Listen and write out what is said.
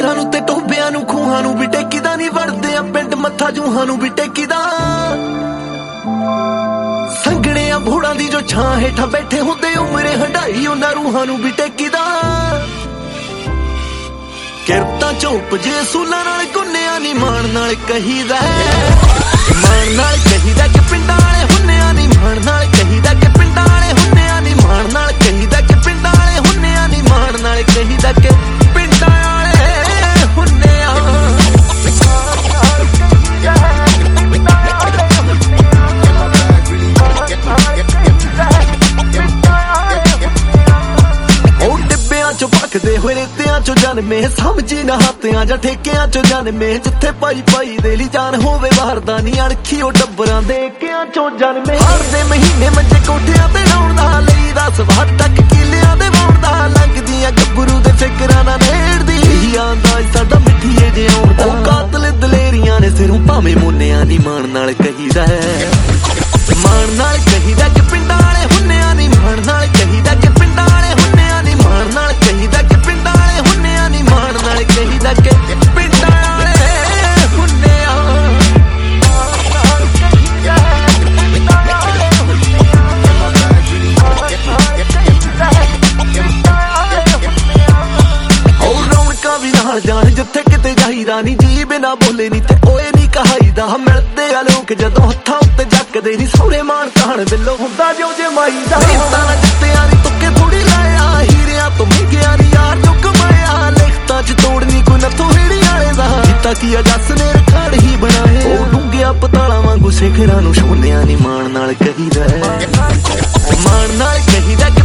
ਮੰਦਰਾਂ ਨੂੰ ਤੇ ਟੋਬਿਆਂ ਨੂੰ ਖੂਹਾਂ ਨੂੰ ਵੀ ਟੇਕੀਦਾ ਨਹੀਂ, ਵੜਦੇ ਆ ਪਿੰਡ ਮੱਥਾ ਜੂਹਾਂ ਨੂੰ ਵੀ ਟੇਕੀਦਾ। ਸੰਗਣੇ ਆ ਭੋੜਾਂ ਦੀ ਜੋ ਛਾਂ ਹੇਠਾਂ ਬੈਠੇ ਹੁੰਦੇ, ਉਮਰੇ ਹੰਡਾਈ ਉਹਨਾਂ ਰੂਹਾਂ ਨੂੰ ਵੀ ਟੇਕੀਦਾ। ਕਿਰਤਾਂ ਚੋਪ ਜੇ ਸੂਲਾਂ ਨਾਲ ਗੁੰਨਿਆਂ ਨੀ ਮਾਣ ਨਾਲ ਕਹੀਦਾ, ਮਾਣ ਨਾਲ ਕਹੀਦਾ ਕਿ ਪਿੰਡਾਂ ਵਾਲੇ ਹੁੰਨਿਆਂ ਨੀ, ਮਾਣ ਨਾਲ ਕਹੀਦਾ ਕਿ ਪਿੰਡਾਂ ਵਾਲੇ ਹੁੰਨਿਆਂ ਨੀ, ਮਾਣ ਨਾਲ ਕਹੀਦਾ ਕਿ ਪਿੰਡਾਂ ਵਾਲੇ ਹੁੰਨਿਆਂ ਨੀ, ਮਾਣ ਨਾਲ ਕਹੀਦਾ ਕਿ ਪਿੰਡਾਂ ਵਾਲੇ ਹੁੰਨਿਆਂ। ਉਹ ਡਿੱਬਿਆਂ ਚੋਂ ਭਖਦੇ ਹੋਏ ਰੇਤਿਆਂ ਚੋਂ ਜਨਮੇ, ਸਮਝੀ ਨਾ ਹਾਤਿਆਂ ਜਾਂ ਠੇਕਿਆਂ ਚੋਂ ਜਨਮੇ, ਜਿੱਥੇ ਪਾਈ ਪਾਈ ਦੇ ਲਈ ਜਾਨ ਹੋਵੇ ਬਾਹਰਦਾ ਨੀ ਅਣਖੀ, ਉਹ ਡੱਬਰਾਂ ਦੇ ਏਕਿਆਂ ਚੋਂ ਜਨਮੇ। ਹਰ ਦੇ ਮਹੀਨੇ ਮੰਜੇ ਕੋਠਿਆਂ ਤੇ ਲਾਉਣ ਦਾ, ਲਈ ਦਾ ਸਵਾਦ ਤੱਕ ਕਿਲਿਆਂ ਦੇ ਵਾਉਣ ਦਾ, ਲੰਘਦੀਆਂ ਗੱਭਰੂ ਦੇ ਫਿਕਰਾਂ ਨਾਲ ਨੇੜਦੀ ਆਂਦਾ ਸਾਡਾ ਮਿੱਠੀਏ ਜਿਉਣ ਦਾ। ਉਹ ਕਾਤਲ ਦਲੇਰੀਆਂ ਨੇ ਸਿਰੋਂ ਭਾਵੇਂ ਮੋਨਿਆਂ ਦੀ, ਮਾਣ ਨਾਲ ਕਹੀਦਾ, ਮਾਣ ਨਾਲ ਕਹੀਦਾ ਕਿ ਪਿੰਡਾਂ ਵਾਲੇ ਹੁੰਨਿਆਂ ਨੀ, ਮਾਣ ਨਾਲ ਕਹੀਦਾ ਕਿ ਪਿੰਡਾਂ ਵਾਲੇ ਹੁੰਨਿਆਂ ਨੀ, ਮਾਣ ਨਾਲ ਕਹੀਦਾ ਕਿ ਪਿੰਡਾਂ ਵਾਲੇ ਹੁੰਨਿਆਂ ਨੀ, ਮਾਣ ਨਾਲ ਕਹੀਦਾ ਕਿ ਪਿੰਡਾਂ ਵਾਲੇ ਹੁੰਨਿਆਂ। ਉਹ ਰੌਣਕਾਂ ਵੀ ਨਾਲ ਜਾਣ ਜਿੱਥੇ ਕਿਤੇ ਜਾਈਦਾ ਨੀ, ਜੀ ਬਿਨਾ ਬੋਲੇ ਨੀ ਤੇ ਓਏ ਨੀ ਕਹਾਈਦਾ। ਮਿਲਦੇ ਆ ਲੋਕ ਜਦੋਂ ਹੱਥਾਂ ਉੱਤੇ ਜੱਕਦੇ ਨੀ, ਸਹੁਰੇ ਮਾਣ ਕਹਾਣ ਬਿੱਲੋ ਹੁੰਦਾ ਜੋ ਜਮਾਈ ਦਾ। ਤਾਂ ਜਿੱਤਿਆਂ ਦੀ ਤੁੱਕੇ ਥੋੜੀ ਲਾਇਆ, ਹੀਰਿਆਂ ਤੋਂ ਮਹਿੰਗਿਆਂ ਨੀ ਯਾਰ ਜੋ ਕਮਾਇਆ, ਲਿਖਤਾਂ ਚ ਤੋੜਨੀ ਕੋਈ ਨੱਥੋਂ ਹੀੜੀ ਵਾਲੇ ਦਾ, ਕੀਤਾ ਕੀ ਆ ਜੱਸ ਨੇ ਰਖਾੜ ਹੀ ਬਣਾਏ। ਉਹ ਡੂੰਘਿਆ ਪਤਾਲਾਂ ਵਾਂਗੂ ਸਿਖਰਾਂ ਨੂੰ ਛੋਲਿਆਂ ਨੀ, ਮਾਣ ਨਾਲ ਕਹੀਦਾ, ਮਾਣ ਨਾਲ ਕਹੀਦਾ